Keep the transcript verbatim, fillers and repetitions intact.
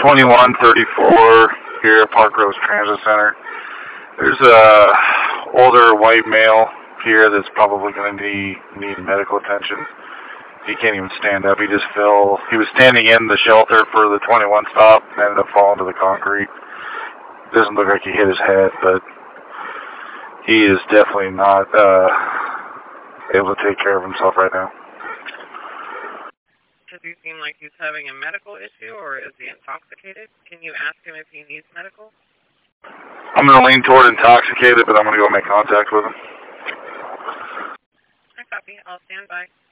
twenty-one thirty-four here at Park Rose Transit Center. There's a older white male here that's probably going to need, need medical attention. He can't even stand up. He just fell. He was standing in the shelter for the twenty-one stop and ended up falling to the concrete. Doesn't look like he hit his head, but he is definitely not uh, able to take care of himself right now. Does he seem like he's having a medical issue, or is he intoxicated? Can you ask him if he needs medical? I'm going to lean toward intoxicated, but I'm going to go make contact with him. I copy. I'll stand by.